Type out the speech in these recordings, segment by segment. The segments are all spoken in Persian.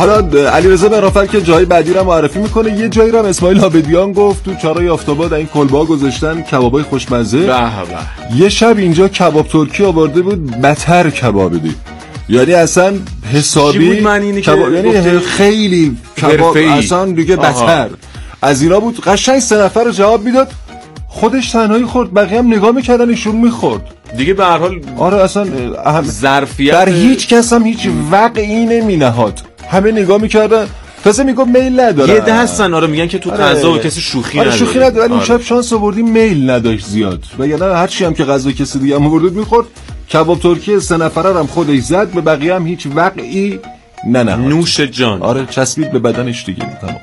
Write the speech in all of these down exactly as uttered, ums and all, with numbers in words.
حالا علیرضا برافر که جای بعدی رو معرفی میکنه، یه جایی رو هم اسماعیل آبدیان گفت تو چهارراه آفتاباد این کلبه‌ها گذاشتن کبابای خوشمزه. به به. یه شب اینجا کباب ترکی آورده بود، بتر کبابی، یعنی اصلا حسابی کباب، یعنی خیلی کباب اصلا دیگه بتر از اینا بود. قشنگ سه نفر رو جواب میداد، خودش تنهایی خورد، بقیه هم نگاه میکردن ایشون میخورد دیگه. به هر حال آره اصلا اهم... ظرفیت در هیچ کس هم هیچ وقعی نمینهاد، همه نگاه میکردن. تازه میگم میل نداره، یه ده هستن آره میگن که تو آره. غذا و کسی شوخی آره نداره. شوخی نداره، ولی امشب شانس آوردیم میل نداشت زیاد، وگرنه هر چی هم که غذا کسی دیگه هم آورد میخورد. کباب ترکی سه نفره هم خودش زد، به بقیه هم هیچ وقعی نه نه نوش جان. آره چسبید به بدنش دیگه. تمام.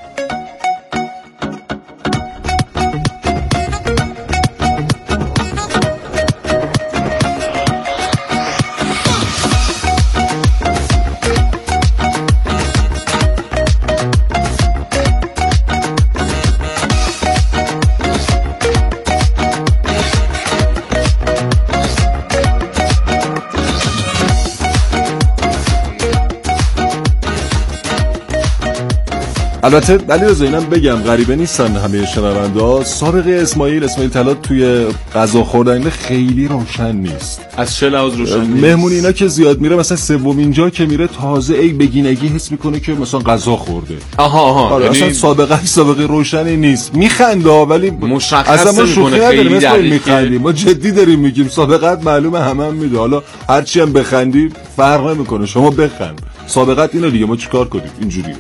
البته علیرضا اینم بگم غریبه نیستن همه شنوندا، سابقه اسماعیل اسماعیل طلات توی غذا خوردن خیلی روشن نیست. از چه لحاظ روشن نیست؟ مهمون اینا که زیاد میره، مثلا سومین جا که میره تازه ای بگینگی حس میکنه که مثلا غذا خورده. آها آها آره یعنی اصلا سابقه سابقه روشنی نیست. میخنده ولی مشخص ما شوخی نداریم، مثلا میخندیم، ما جدی داریم میگیم. سابقت معلومه، همه هم میده. حالا هرچی هم بخندی فرق نمیکنه، شما بخند. سابقت اینو دیگه، ما چیکار کنیم اینجوریه.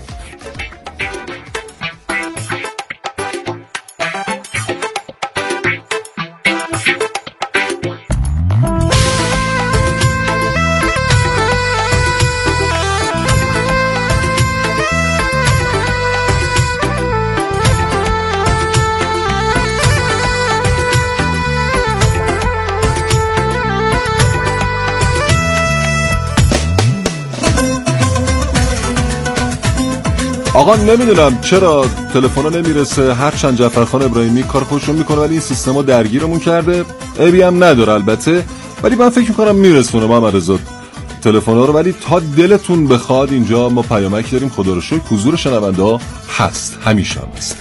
آقا نمیدونم چرا تلفن‌ها نمیرسه، هرچند جعفرخان ابراهیمی کار خودشون میکنه ولی این سیستما درگیرمون کرده. عیبی هم نداره البته، ولی من فکر میکنم میرسونه محمد رضا تلفن‌ها رو. ولی تا دلتون بخواد اینجا ما پیامک داریم، خدا رو شکر حضور شنونده ها هست، همیشه هم هست.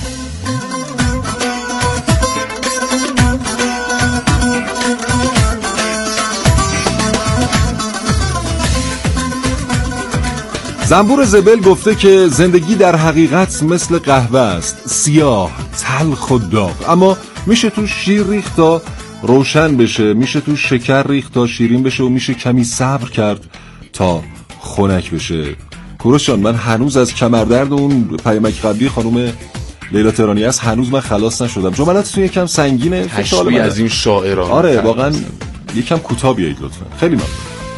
زنبور زبل گفته که زندگی در حقیقت مثل قهوه است، سیاه، تلخ و داغ، اما میشه تو شیر ریخت تا روشن بشه، میشه تو شکر ریخت تا شیرین بشه و میشه کمی صبر کرد تا خنک بشه. کوروشان من هنوز از کمردرد اون پیامک قبلی خانم لیلا تهرانی است هنوز من خلاص نشدم. جملاتتون یکم سنگینه، تشبیه از این شاعران. آره واقعا یکم کوتاه بیایید لطفا. خیلی ممنون.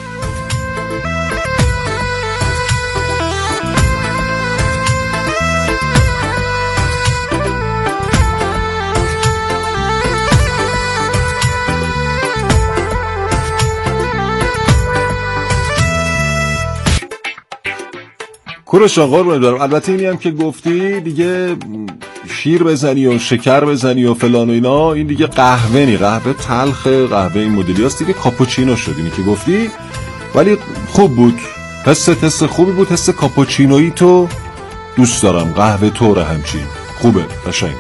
کوروش آقا رو دارم. البته اینی هم که گفتی دیگه شیر بزنی و شکر بزنی و فلان و اینا، این دیگه قهوه نی، قهوه تلخ، قهوه این مدلی هست دیگه، کاپوچینو شد اینی که گفتی. ولی خوب بود، حس حس خوبی بود، حس کاپوچینویی تو دوست دارم، قهوه طوره همچین خوبه، قشنگ.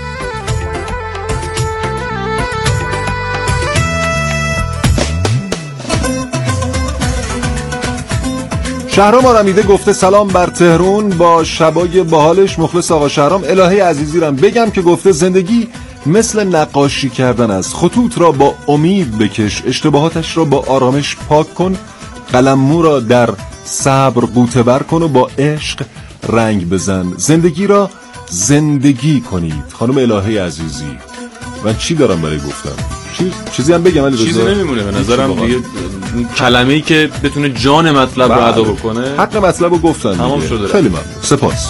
شهرام آرمیده گفته سلام بر تهران با شبای باحالش، مخلص آقا شهرام. الهی عزیزی رم بگم که گفته زندگی مثل نقاشی کردن است، خطوط را با امید بکش، اشتباهاتش را با آرامش پاک کن، قلممو را در صبر غوطه بر کن و با عشق رنگ بزن، زندگی را زندگی کنید. خانم الهی عزیزی من چی دارم برای گفتم؟ چیز چیزی هم بگم ولی چیزی نمیمونه به نظرم دیگه. کلمه‌ای که بتونه جان مطلب رو ادا بکنه، حق مطلب رو گفتن تمام شده. خیلی ممنون، سپاس.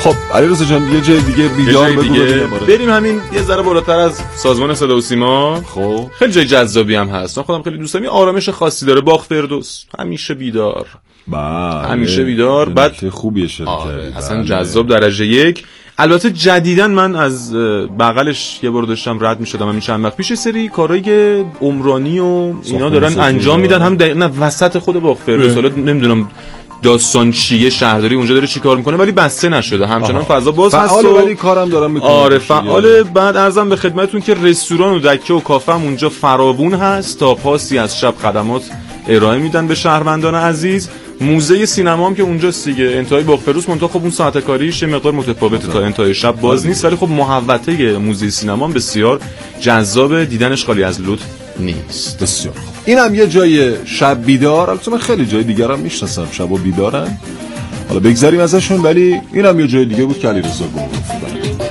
خب علیرضا جان یه جای دیگه بیدار بگو ببینم. بریم همین یه ذره بالاتر از سازمان صدا و سیما. خب خیلی جای جذابی هم هست، من خودم خیلی دوست دارم. آرامش خاصی داره باغ فردوس، همیشه بیدار. بله همیشه بیدار. بعد خوبیه شرکت اصلا جذاب درجه یک. البته جدیدن من از بغلش یه بار داشتم رد می‌شدم همین چند وقت پیش، سری کارهای عمرانی و اینا دارن انجام میدن، هم در... نه وسط خود باغ فردوس. حالا نمیدونم داستان چیه، شهرداری اونجا داره چیکار میکنه، ولی بسته نشده، همچنان فضا باز هست و ولی کارم دارم میکنه. آره فعال. بعد عرضم به خدمتتون که رستوران و دکه و کافه هم اونجا فراوون هست، تا پاسی از شب خدمات ارائه میدن به شهروندان عزیز. موزه سینما هم که اونجاست دیگه، انتهای باغ فردوس، منتها خب اون ساعت کاریش یه مقدار متفاوته، تا انتهای شب باز نیست، ولی خب محوطه موزه سینما هم بسیار جذاب، دیدنش خالی از لطف نیست. بسیار خوب. اینم یه جای شب بیدار. البته من خیلی جای دیگر هم میشناسم شب و بیدارن، حالا بگذاریم ازشون، ولی اینم یه جای دیگه بود که علیرضا گفت.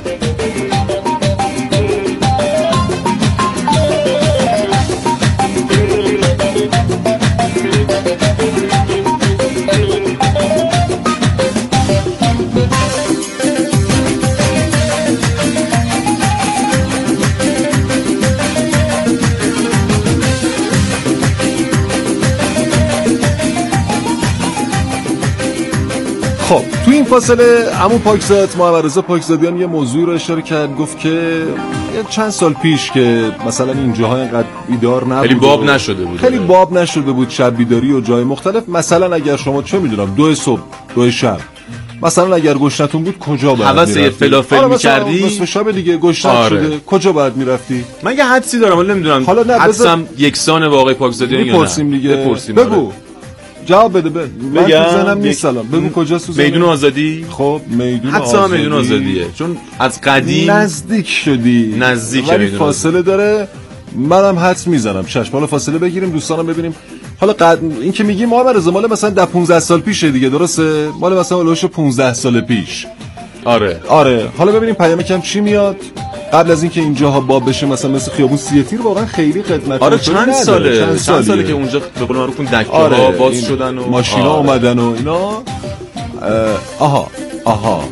خب تو این فاصله عمو پاکزاد محمد رضا پاکزادیان یه موضوعی رو اشاره کرد، گفت که یه چند سال پیش که مثلا این جاها اینقدر بیدار نبود، خیلی باب نشده بود، خیلی باب نشده بود شب بیداری و جای مختلف. مثلا اگر شما چه میدونم دو صبح دو شب مثلا اگر گشنتون بود کجا باید میرفتی؟ حواسه فلافل آره می‌کردی؟ مثلا شب دیگه گشنت آره. شده کجا باید میرفتی؟ من یه حدسی دارم ولی نمیدونم حدسم یکسان واقعی پاکزادیان یا نه. بپرسیم دیگه. بپرسیم بگو آره. جواب بده. ب... من تو زنم نیست الان. بگو کجاست؟ میدون آزادی. خب میدون آزادی. حتما میدون آزادیه، چون از قدیم نزدیک شدی. نزدیک ولی فاصله داره. منم حدس میزنم. چشم حالا فاصله بگیریم دوستانم ببینیم. حالا قد... این که میگیم محمد رضا مال مثلا ده پانزده سال پیشه دیگه، درسته؟ مال مثلا اولش پانزده سال پیش. آره آره. حالا ببینیم پیام کم چی میاد. قبل از اینکه اینجاها باب بشه مثلا مثل خیابون سی تیر واقعا خیلی خدمت آره چند ساله چند, چند ساله که اونجا به قول معروف دکه ها آره باز شدن و ماشینا آره. اومدن و اینا. آها آها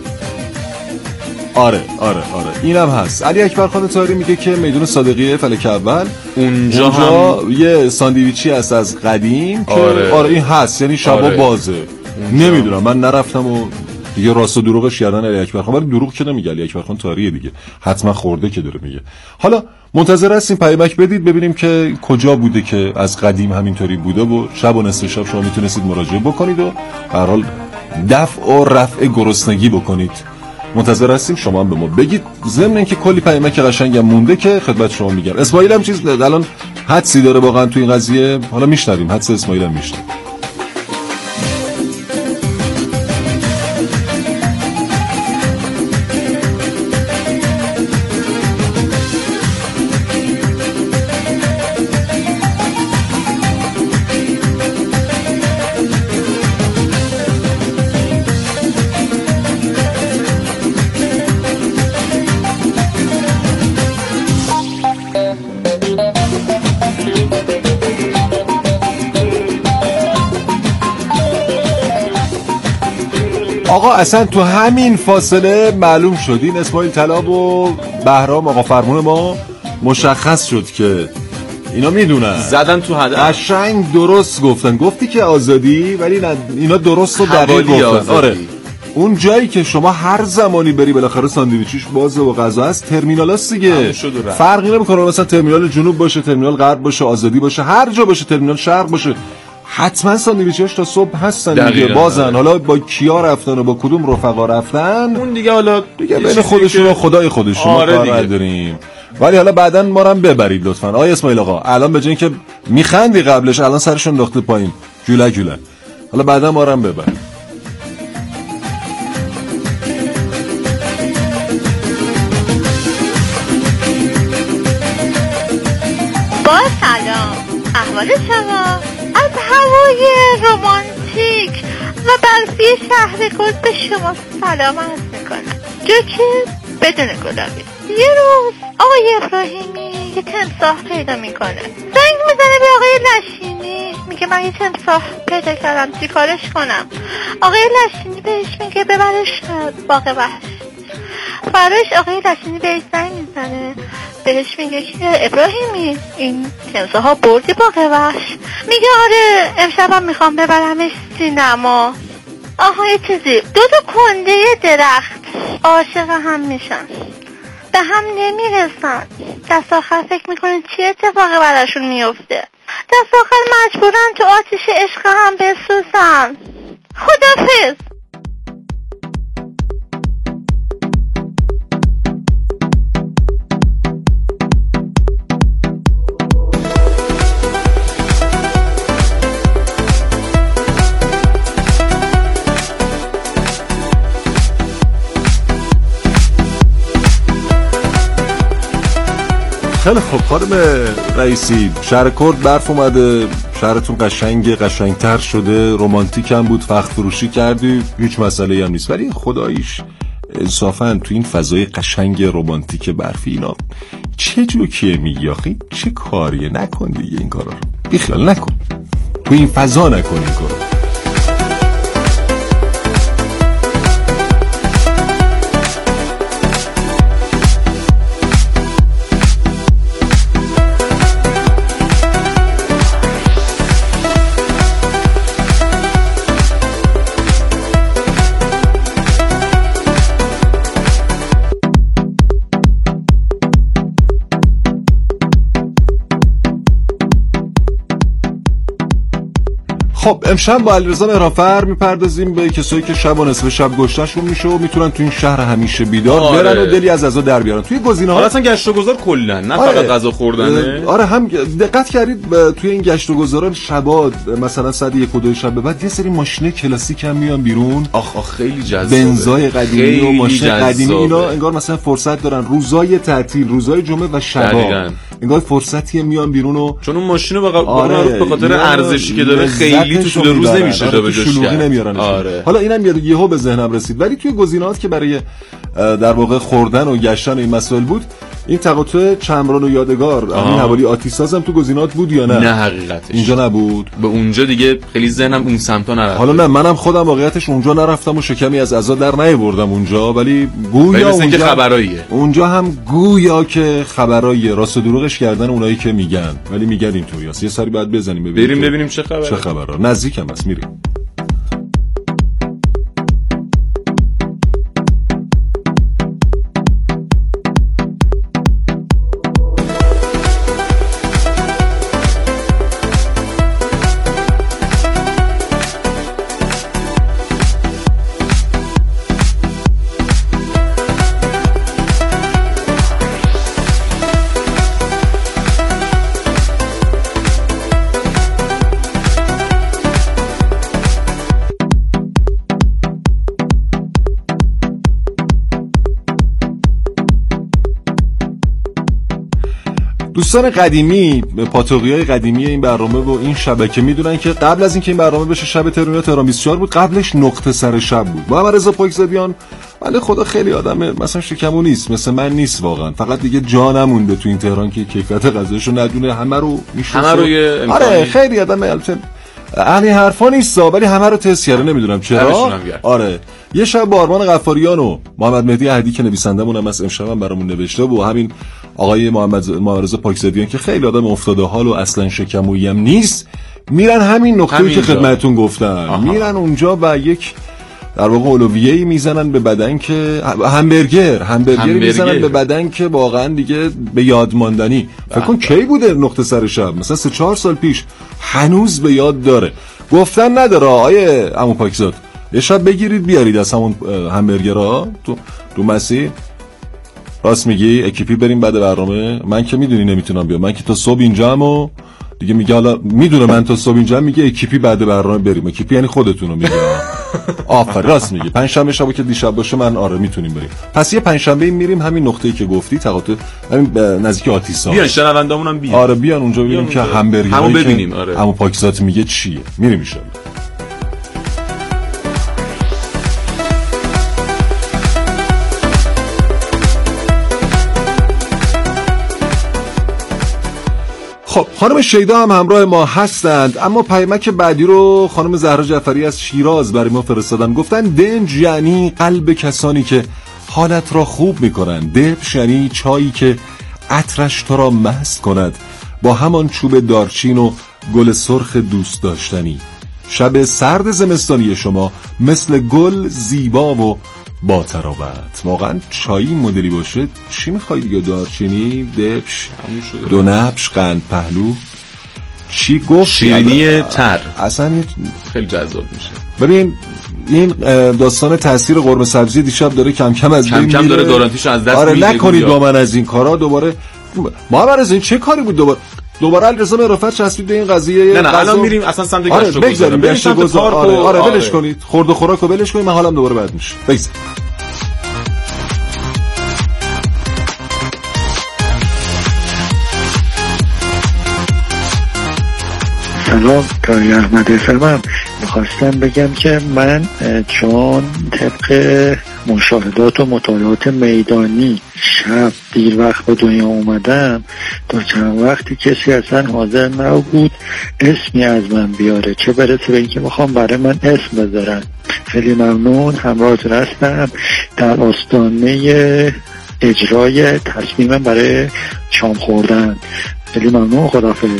آره آره آره اینم هست. علی اکبر خان طاهری میگه که میدون صادقیه فلک اول اونجا, اونجا هم یه ساندویچی هست از قدیم که آره, آره این هست، یعنی شبا آره. بازه. نمیدونم من نرفتم و دیگه راست و دروغش کردن علی اکبر خان، ولی دروغ که نمیگه، علی اکبر خان طاهریه دیگه، حتما خورده که داره میگه. حالا منتظر هستیم پیامک بدید ببینیم که کجا بوده که از قدیم همینطوری بوده و شب و نصف شب شما میتونستید مراجعه بکنید و به هر حال دفع و رفع گرسنگی بکنید. منتظر هستیم شما هم به ما بگید، ضمن اینکه کلی پیامک قشنگم مونده که خدمت شما میگم. اسماعیل هم چیز الان حدسی داره واقعا تو این قضیه، حالا میشنویم حدس اسماعیل هم میشنویم. آقا اصلا تو همین فاصله معلوم شد این اسماعیل طلاب و بهرام آقا فرمون ما مشخص شد که اینا میدونن، زدن تو هدف، قشنگ درست گفتن. گفتی که آزادی ولی نه اینا درست و دقیق گفتن. آره اون جایی که شما هر زمانی بری بالاخره ساندویچیش بازه و غذا هست، ترمینالاست دیگه، فرقی نمیکنه مثلا ترمینال جنوب باشه، ترمینال غرب باشه، آزادی باشه، هر جا باشه، ترمینال شرق باشه، حتما ساندویچیاش تا صبح هستن دیگه. بازن حالا با کیا رفتن و با کدوم رفقا رفتن اون دیگه حالا دیگه بین خودشون و خدای خودشون آره کار نداریم. ولی حالا بعدن ما رو هم ببرید لطفا. آقای اسماعیل آقا الان به جای اینکه میخندی قبلش الان سرشون انداخته پایین جوله جوله، حالا بعدن ما رو هم ببرید. با سلام، احوال شما؟ از هوای رومانتیک و برفی شهر گل به شما سلام عرض میکنم. جو که بدون گلابی. یه روز آقای ابراهیمی یه تمساح پیدا میکنه، زنگ میزنه به آقای لشینی میگه من یه تمساح پیدا کردم چیکارش کنم. آقای لشینی بهش میگه ببرش باغ وحش. فراش آقای لشینی بهش زنگ میزنه، بهش میگه که ابراهیمی این تمساح ها بردی باغ وحش؟ میگه آره امشبم میخوام ببرمش سینما. آها یه چیزی، دو تا کنده درخت عاشق هم میشن، به هم نمیرسن، دست آخر فکر میکنین چی اتفاقی براشون میفته؟ دست آخر مجبورن تو آتیش عشق هم بسوزن. خدافظ. خیلی خوب خانم رئیسی، شهر کرد برف اومده، شهرتون قشنگ قشنگتر شده، رومانتیک هم بود، فخر فروشی کردی، هیچ مسئله هم نیست. ولی خداییش انصافا تو این فضای قشنگ رومانتیک برفی اینا چه جوکیه میگی آخی؟ چه کاریه؟ نکن دیگه این کارا رو، بیخیال نکن، تو این فضا نکن این کارا. خب امشب با علیرضا مهرانفر میپردازیم به کسایی که شب و نصف شب گشتنشون میشه و میتونن تو این شهر همیشه بیدار آره. برن و دلی از عزا در بیارن. توی گزینه‌ها اصلا گشت و گذار کلا نه آره. فقط غذا خوردنه. آره هم دقت کردید توی این گشت و گذاران شبا مثلا ساعت یک و دو شب به بعد یه سری ماشین کلاسیک هم میان بیرون. آخ آخ خیلی جذابه. بنزای قدیمی و ماشین قدیمی اینا انگار مثلا فرصت دارن روزای تعطیل، روزای جمعه و شبا انگار فرصتیه میان بیرون و چون اون ماشینو به آره. خاطر ارزشی که داره خیلی تو طول روز نمیشه جا به جاش کرد. آره. حالا اینم یاد یهو به ذهنم رسید. ولی توی گزینه‌هات که برای در واقع خوردن و گشتن این مسائل بود، این تقاطع چمران و یادگار این حوالی آتیسازم تو گزینه‌هات بود یا نه؟ نه حقیقتش اینجا نبود. به اونجا دیگه خیلی ذهنم اون سمتا نرفت. حالا نه منم خودم واقعیتش اونجا نرفتم و شکمی از عزا در نیاوردم اونجا، ولی گویا اونجا خبراییه. اونجا هم گویا که خبراییه، راست و دروغش کردن اونایی که میگن، ولی میگن اینطوریه. یه سری بعد بزنیم ببینیم بریم ببینیم چه خبره. چه خبره. نزدیکم است میریم. دوستان قدیمی، پاتوقیای قدیمی این برنامه و این شبکه میدونن که قبل از اینکه این برنامه بشه شب تهران تهران بیست و چهار بود، قبلش نقطه سر شب بود. محمد رضا پاکزادیان بنده خدا خیلی آدمه مثلا شکمو نیست، مثل من نیست واقعا، فقط دیگه جا نمونده تو این تهران که کیفیت غذاشو ندونه، همه رو میشناسه. همه رو یه آره خیلی آدمه البته اهل حرفا نیست ولی همه رو تست کرده، نمیدونم چرا. آره یه شب با آرمان غفاریان و محمد مهدی هدی که نویسندمون هم از امشب هم برامون نوشته و همین آقای محمد محمد رضا پاکزادیان که خیلی آدم افتاده حال و اصلا شکمویی هم نیست، میرن همین نقطه‌ای که خدمتتون گفتم. آها. میرن اونجا و یک در واقع اولویه‌ای میزنن به بدن که همبرگر همبرگری میزنن به بدن که واقعا دیگه به یاد ماندنی. فکر کن کی بوده نقطه سر شب، مثلا سه چهار سال پیش، هنوز به یاد داره. گفتن نداره آیه عمو پاکزاد یه شب بگیرید بیارید از همون همبرگرها تو تو مسیر. راست میگی اکیپی بریم بعد برنامه؟ من که میدونی نمیتونم بیام، من که تا صبح اینجام و دیگه میگه حالا میدونه من تا صبح اینجام، میگه اکیپی بعد برنامه بریم. اکیپی یعنی خودتونو میگه. آفر راست میگی. پنجشنبه شبو که دیشب باشه من آره میتونیم بریم. پس یه پنجشنبه میریم همین نقطه‌ای که گفتی تقاطع همین نزدیک آتیسا. بیان شنوندامون هم بیان. آره بیان اونجا ببینیم که همبرگر همو ببینیم. آره همون پاکزات میگه چیه. میریم ان خب خانم شیدا هم همراه ما هستند، اما پیامک بعدی رو خانم زهرا جعفری از شیراز برای ما فرستادن. گفتن دنج یعنی قلب کسانی که حالت را خوب میکنن، دبش یعنی چایی که عطرش تو را مست کند با همان چوب دارچین و گل سرخ دوست داشتنی. شب سرد زمستانی شما مثل گل زیبا و با تراوت. واقعا چایی مدلی باشه چی میخوای دیگه؟ دارچینی، دبش، دو نبش، قند پهلو، چی گفت؟ شیرینی تر. اصلا خیلی جذاب میشه. ببین این داستان تاثیر قرمه سبزی دیشب داره کم کم از کم کم داره گارانتیشو از دست آره میده. نکنید با من از این کارا دوباره. ما از این چه کاری بود دوباره دوباره علیرضا مهرافت چسبید به این قضیه؟ نه نه الان میریم اصلا سمت گشت آره بگذاریم بریم سمت پارک. آره آره ولش کنید، خورد و خوراکو ولش کنید، من حالم دوباره بد میشه. بگذار سلام کاری احمد فرمان. میخواستم بگم که من چون طبق مشاهدات و مطالعات میدانی شب دیر وقت به دنیا اومدم، تا چند وقتی کسی اصلا حاضر نبود اسمی از من بیاره، چه برسه به اینکه میخوام برای من اسم بذارن. خیلی ممنون، همراهتون هستم در آستانه اجرای تصمیمم برای شام خوردن. خیلی ممنون، خداحافظ.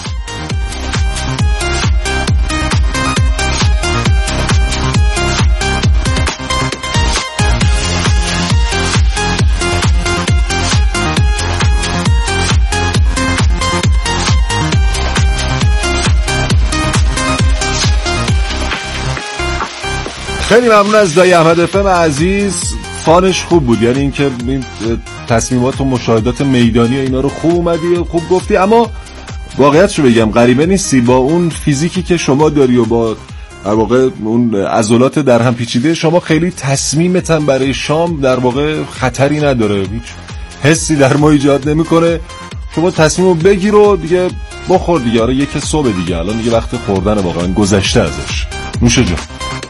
خیلی ممنون از دایی احمد افم عزیز، فانش خوب بود، یعنی اینکه این تصمیمات و مشاهدات میدانی اینا رو خوب اومدی خوب گفتی، اما واقعیتشو بگم غریبه نیستی با اون فیزیکی که شما داری و با در واقع اون عضلات در هم پیچیده شما، خیلی تصمیمتن برای شام در واقع خطری نداره، هیچ حسی در ما ایجاد نمیکنه. شما تصمیمو بگیر و دیگه بخور دیگه. آره یک صبح دیگه، الان دیگه وقت خوردن واقعا گذشته ازش. نوشه جان.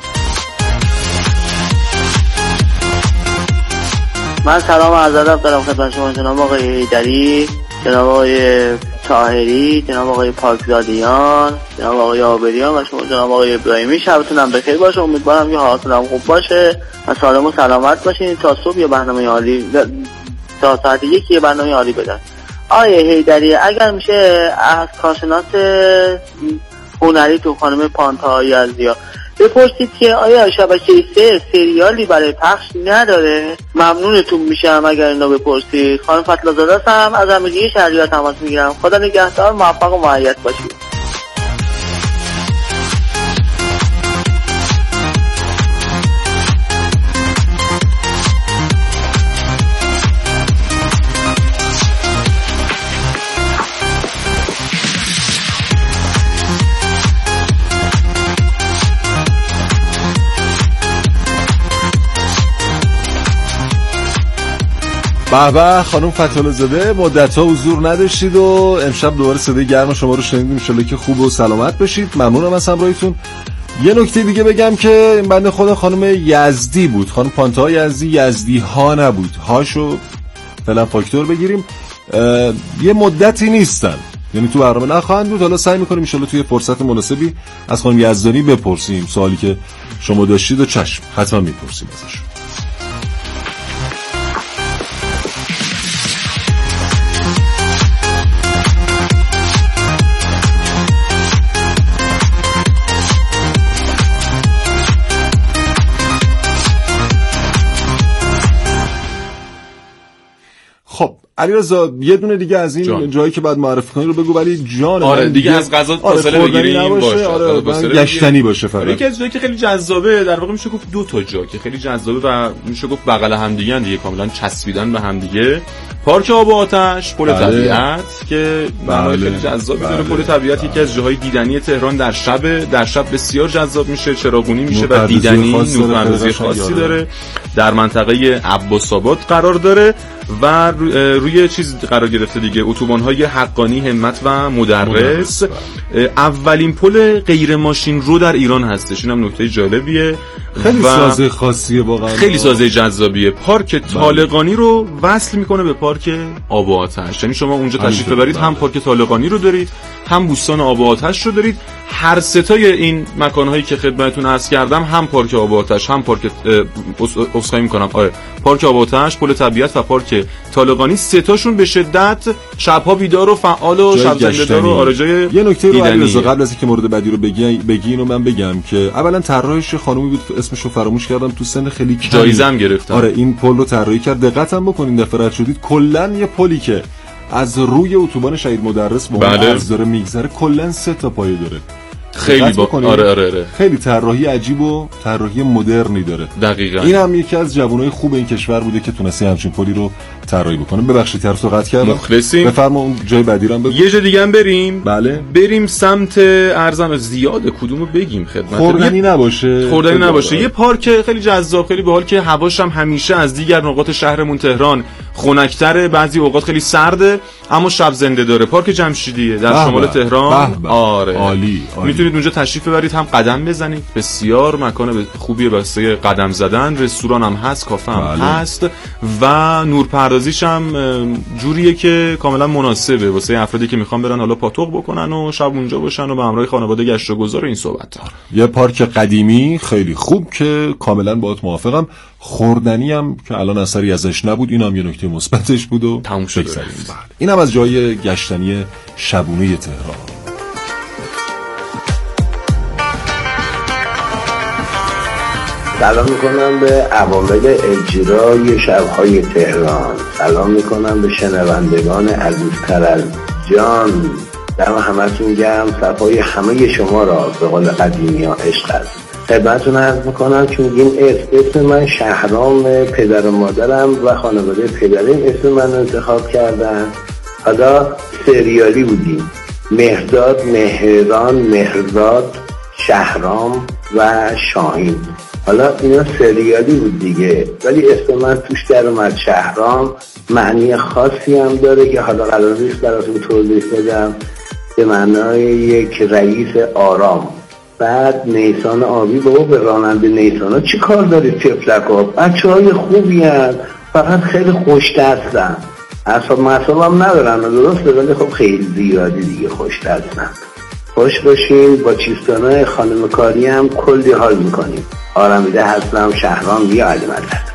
من سلام عرض ادب دارم خدمت شما جناب آقای حیدری، جناب آقای طاهری، جناب آقای پاکزادیان، جناب آقای آبریان و شما جناب آقای ابراهیمی. شبتونم بخیر باشه، امیدوارم که حالتونم خوب باشه و سالم و سلامت باشین تا صبح یه برنامه عالی، تا ساعت یک یه برنامه عالی بدن. آقای حیدری اگر میشه از کارشناس هنری تو خانم پانتا یزدیا بپرسید که آیا شبکه سه سریالی برای پخش نداره؟ ممنونتون میشم اگر اینو بپرسید. خانم فتلا زاده هستم از امیری شهریار تماس میگیرم. خدا نگهدار، موفق و مؤید باشید. به به خانم فتح‌الله زاده، مدت‌ها حضور نداشتید و امشب دوباره صدای گرم شما رو شنیدیم. ان شاءالله که خوب و سلامت باشید. ممنونم از همراهیتون. یه نکته دیگه بگم که این بنده خدا خانم یزدی بود، خانم پانتا یزدی، یزدی ها نبود، هاشو فعلا فاکتور بگیریم. یه مدتی نیستن، یعنی تو برنامه نخواهند بود. حالا سعی می‌کنیم ان شاءالله توی فرصت مناسبی از خانم یزدانی بپرسیم سوالی که شما داشتید و چشم حتما میپرسیم ازش. خب علیرضا یه دونه دیگه از این جان. جایی که بعد معرفی کنی رو بگو، ولی جان آره دیگه از غذا فاصله آره بگیریم باشه. آره گشتنی باشه فقط. یکی از جایی که خیلی جذابه، در واقع میشه گفت دو تا جا که خیلی جذابه و میشه گفت بغل هم دیگه دیگه کاملا چسبیدن به هم دیگه. پارک آب و آتش، پل بله. طبیعت که بله. خیلی جذاب میذاره. پل طبیعت یکی از جاهای دیدنی تهران در شب در شب بسیار جذاب میشه، چراغونی میشه و دیدنی، نورپردازی خاصی داره. در منطقه عباس‌آباد قرار داره و روی چیز قرار گرفته دیگه، اتوبان‌های حقانی، همت و مدرس. اولین پل غیر ماشین رو در ایران هستش، اینم نکته جالبیه. خیلی سازه خاصیه واقعا، خیلی سازه جذابیه. پارک طالقانی رو وصل میکنه به پارک آب و آتش، یعنی شما اونجا تشریف ببرید هم پارک طالقانی رو دارید هم بوستان آب و آتش رو دارید. هر ستای این مکان‌هایی که خدمتتون عرض کردم، هم پارک آب و آتش، هم پارک اسخای میکنم آره پارک آب و آتش، پل طبیعت و پارک طالقانی، سه تاشون به شدت شب‌ها بیدار و فعال و شب زنده‌دار و آره جای یه نکته رو علیرضا قبل از اینکه مورد بعدی رو بگی بگی اینو من بگم که اولا طراحش خانومی بود، اسمشو فراموش کردم، تو سن خیلی کمی جایزه هم گرفتن. آره این پل رو طراحی کرد. دقتم بکنین دفعه رد شدید کلا یه پلی که از روی اتوبان شهید مدرس با بله. اون داره میگذره کلا سه تا پایه داره. خیلی با آره آره آره خیلی طراحی عجیب و طراحی مدرنی داره. دقیقاً این هم یکی از جوانای خوب این کشور بوده که تونسته همچین پلی رو طراحی بکنه. ببخشید طرف قطع کردم. مخلصیم. بفرما اون جای بعدی رو هم بگو. یه جای دیگه هم بریم. بله. بریم سمت ارزم زیاد کدومو بگیم خدمت. خوردنی نباشه. خوردنی نباشه. یه پارک خیلی جذاب، خیلی باحال که هواش هم همیشه از دیگر نقاط شهرمون تهران خنک‌تره، بعضی اوقات خیلی سرده اما شب زنده داره. پارک جمشیدیه در شمال تهران. آره. عالی. میتونید اونجا تشریف ببرید، هم قدم بزنید. بسیار مکان خوبیه واسه قدم زدن. رستوران هم هست، کافه هم بله. هست و نورپردازیش هم جوریه که کاملا مناسبه واسه افرادی که میخوان برن حالا پاتوق بکنن و شب اونجا باشن و به همراه خانواده گشت و گذار این صحبت ها. یه پارک قدیمی خیلی خوب که کاملا باهات موافقم. خوردنی هم که الان اثری ازش نبود، این هم یه نکته مثبتش بود و تموم شد. این هم از جای گشتنی شبونه تهران. سلام میکنم به عوامل اجرای شب‌های تهران. سلام میکنم به شنوندگان عزیزتر از جان. دم همتون گرم. صفای همه شما را به قول قدیمی ها عشق است. خدمتتون عرض میکنم که میگین اسم من شهرام، پدر و مادرم و خانواده پدریم اسم من انتخاب کردن. حالا سریالی بودیم، مهرداد، مهران، مهرزاد، شهرام و شاهین. حالا اینا سریالی بود دیگه، ولی اسم من توش در اومد شهرام. معنی خاصی هم داره که حالا قرار نیست براتون توضیح بدم. به معنای یک رئیس آرام. بعد نیسان آبی، بابا به راننده نیسان ها چی کار دارید؟ تفلک ها بچه های خوبی هست، فقط خیلی خوش دستن، اصاب مصاب هم ندارن درسته، ولی خب خیلی زیادی دیگه خوش دستن. خوش باشین. با چیستانای خانم کاری هم کلی حال میکنیم. آرامیده هستم، شهرام یا علی مدد.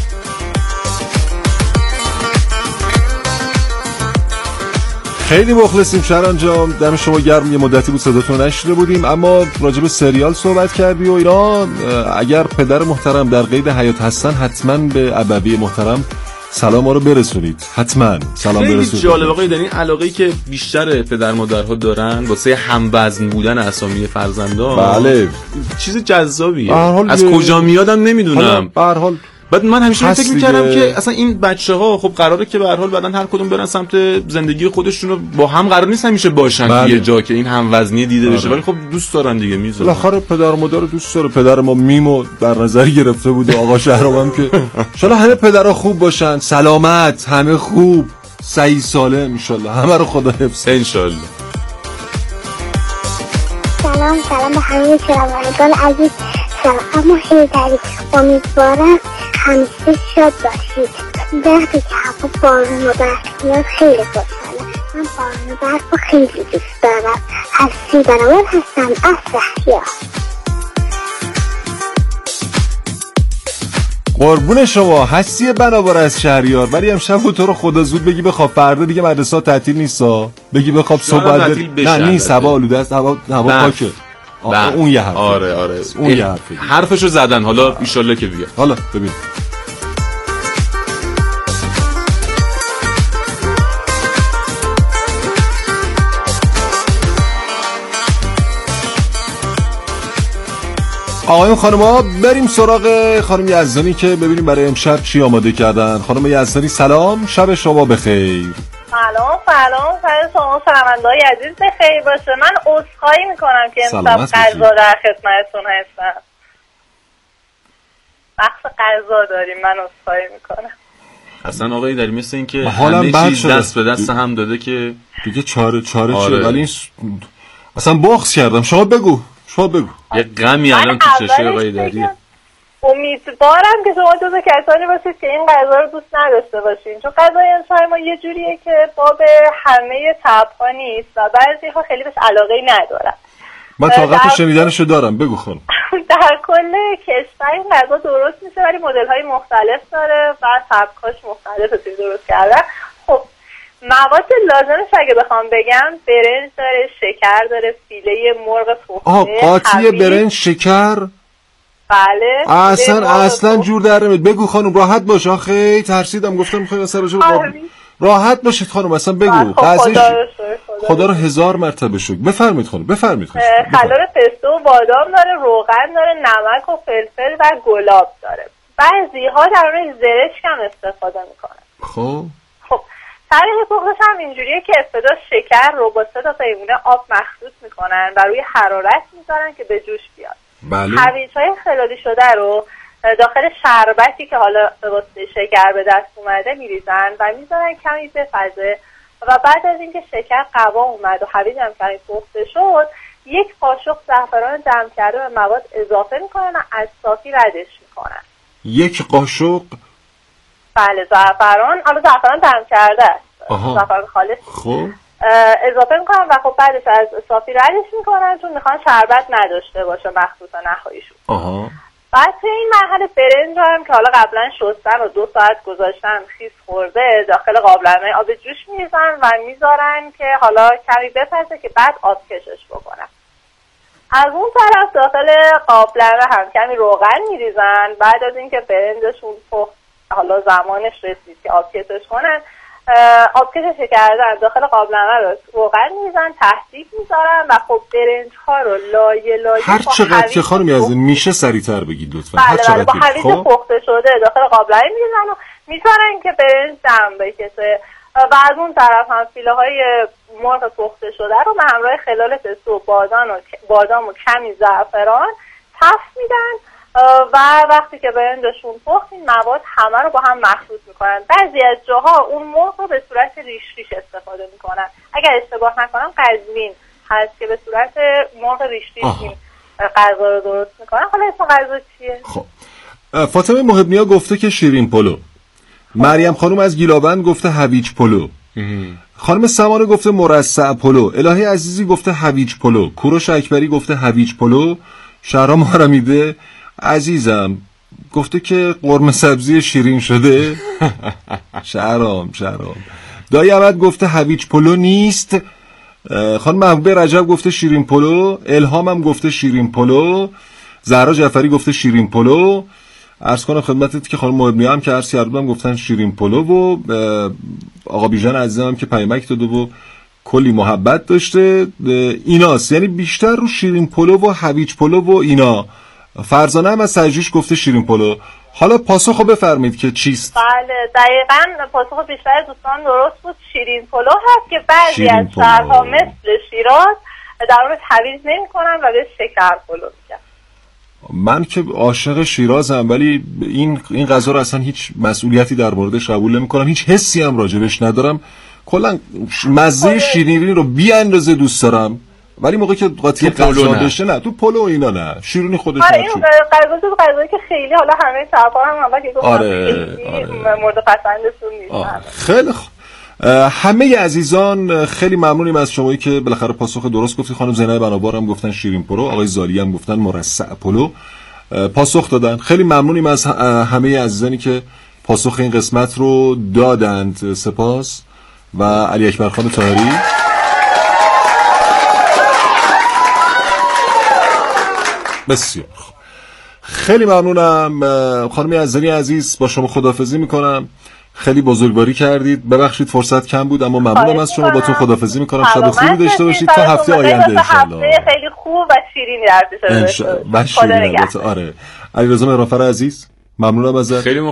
خیلی مخلصیم شهران جان، دم شما گرم. یه مدتی بود صداتون نشیده بودیم، اما راجع به سریال صحبت کردی و اینا. اگر پدر محترم در قید حیات هستن حتما به ابوی محترم سلام رو برسونید، حتما سلام برسونید. خیلی جالب آقای دنی، علاقه‌ای که بیشتر پدر مادرها دارن واسه هموزن بودن اسامی فرزندان. بله چیز جذابیه. از کجا میادم نمیدونم. به هر حال بعد من همیشه فکر می‌کردم که اصلا این بچه‌ها خب قراره که به هر حال بعدن هر کدوم برن سمت زندگی خودشون رو با هم قرار نیست همیشه باشن بله. یه جا که این هموزنی دیده بشه، ولی خب دوست دارن دیگه میذارن. بالاخره پدر و مادر رو دوست داره. پدر ما میمو در نظر گرفته بود آقا شهرام هم که ان شاءالله همه پدرها خوب باشن، سلامت، همه خوب، صحیح سالم ان شاءالله، همه رو خدا حفظ ان شاءالله. سلام سلام به همه شنوندگان عزیز. سلام اما هیدری، امیدوارم همیشه شاد باشید. وقتی که هوا بارون و برف میاد خیلی خوشحالم. من بارون و برف رو خیلی دوست دارم. هستی بنابر هستم از رحیا. قربون شما. هستی بنابر از شهریار. ولی امشب تو رو خدا زود بگی بخواب، فردا دیگه مدرسه تعطیل نیستا. بگی بخواب صبح بعد نه نیست، هوا آلوده است، هوا هوا پاکه. اون یه حرف. آره آره اون یه حرف. حرفشو زدن، حالا ان شاءالله که بیاد. حالا ببین آقایون خانم‌ها، بریم سراغ خانم یزدانی که ببینیم برای امشب چی آماده کردن. خانم یزدانی سلام، شب شما بخیر. سلام سلام، سر شما شنونده‌های عزیز بخیر باشه. من عذرخواهی میکنم که امشب غذا در خدمتتون هستم. بخش غذا داریم، من عذرخواهی میکنم. اصلا آقای داری مثل این که همه چیز دست به دست هم داده که دیگه چاره چاره آره. چیه، ولی این اصلا بغض کردم. شما بگو شما بگو یه غمی الان تو چشم آقای داری. امیدوارم که شما جزو کسانی باشید که این غذا رو دوست نداشته باشین، چون غذای امشب ما یه جوریه که باب همه طبقا نیست و بعضی‌ها خیلی بهش علاقه‌ای ندارن. من طاقت شنیدنشو دارم، بگو خانم. در کل کشور این غذا درست میشه ولی مدل‌های مختلف داره و سبکاش مختلفه توی درست کردن. خب مواد لازمش اگه بخوام بگم برنج داره، شکر داره، فیله مرغ پخته. آه قاطی برنج شکر. بله اصلا اصلا جور در نمیاد. بگو خانم راحت باش. آخه ترسیدم گفتم میخوای اصلا راجع به راحت باشید خانم، اصلا بگو. قضیه خدا رو هزار مرتبه شکر. بفرمایید خانم بفرمایید. خلار پستو و بادام داره، روغن داره، نمک و فلفل و گلاب داره. بعضی‌ها در اون زرشک هم استفاده میکنن. خب خب طریق پختش هم اینجوریه که ابتدا شکر رو با سه تا پیمونه آب مخلوط میکنن و روی حرارت میذارن که به جوش بیاد. بله. هویج‌های خلالی شده رو داخل شربتی که حالا واسه شکر به دست اومده میریزن و میذارن کمی بپزه و بعد از اینکه شکر قوام اومد و هویج هم کمی پخته شد یک قاشق زعفران دم کرده به مواد اضافه میکنن و از صافی ردش میکنن. یک قاشق؟ بله زعفران، حالا زعفران دم کرده است، زعفران خالص. خب اضافه میکنن و خب بعدش از صافی ردش میکنن چون میخوان شربت نداشته باشه مخصوص نهاییشون. آها. بعد توی این مرحله برنج هم که حالا قبلا شستن و دو ساعت گذاشتن خیس خورده داخل قابلمه آب جوش میریزن و میذارن که حالا کمی بپزه که بعد آب کشش بکنن. از اون طرف داخل قابلمه هم کمی روغن میریزن. بعد از اینکه برنجشون پخت حالا زمانش رسید که آب کشش کنن آب کشش کردن داخل قابلمه رو روغن میریزن، تهدیگ میذارن و خب برنج ها رو لایه لایه هر چقدر که خانم یزدان میشه سریعتر بگید لطفا. هر چقدر با هویج پخته شده داخل قابلمه میریزن و میذارن که برنج دم بکشه و از اون طرف هم فیله های مرغ پخته شده رو به همراه خلال پستو و بادام و بادام و کمی زعفران تفت میدن و وقتی که برنجشون پخت این مواد همه رو با هم مخلوط میکنن. بعضی از جاها اون مرغ رو به صورت ریش ریش استفاده میکنن. اگر اشتباه نکنم قزوین هست که به صورت مرغ ریش ریش این غذا رو درست میکنن. حالا اسم غذا چیه؟ خب فاطمه محبنیا گفته که شیرین پلو. مریم خانم از گیلابند گفته هویج پلو. خانم سمانه گفته مرصع پلو. الهی عزیزی گفته هویج پلو. کوروش اکبری گفته هویج پلو. شهرام آرمیده عزیزم گفته که قرمه سبزی شیرین شده. شهرام شهرام دایی احمد گفته هویج پلو نیست. خانم محبوبه رجب گفته شیرین پلو. الهام هم گفته شیرین پلو. زهرا جعفری گفته شیرین پلو. عرض کنم خدمتت که خانم محبنیا هم که عرض کردم گفتن شیرین پلو و آقا بیژن عزیزم هم که پیامک داده و کلی محبت داشته. ایناست یعنی بیشتر رو شیرین پلو و هویج پلو و اینا. فرزانه هم از سرجیش گفته شیرین پلو. حالا پاسخو بفرمایید که چیست؟ بله دقیقاً پاسخ بیشتر دوستان درست بود. شیرین پلو هست که بعضی از شهرها مثل شیراز در اون هویج نمی‌کنن و به شکر پلو میگن. من که عاشق شیرازم ولی این این غذا رو اصلا هیچ مسئولیتی در موردش قبول نمی‌کنم، هیچ حسی هم راجبش ندارم. کلا مزه شیرینی رو بی اندازه دوست دارم ولی موقعی که قاطی غذا داشته نه تو پلو اینا نه شیرینی خودش نه. این غذا تو غذایی که خیلی حالا همه طرفا هم هم که گفتم آره آره مورد پسندشون نیست. خیلی خوب همه عزیزان خیلی ممنونیم از شمایی که بالاخره پاسخ درست گفتید. خانم زینب بنابار هم گفتن شیرین پلو، آقای زالی هم گفتن مرصع پلو پاسخ دادن. خیلی ممنونیم از همه عزیزانی که پاسخ این قسمت رو دادند. سپاس. و علی اکبر خان طاهری بسیار خیلی ممنونم. خانم یزدانی عزیز با شما خداحافظی میکنم. خیلی بزرگواری کردید. ببخشید فرصت کم بود اما ممنونم از شما. با تو خداحافظی میکنم. شب خوبی داشته باشید تا هفته آینده ان شاء الله. هفته خیلی خوب و شیرینی در پیش داشته باشید. آره علیرضا مهرانفر عزیز ممنونم ازت.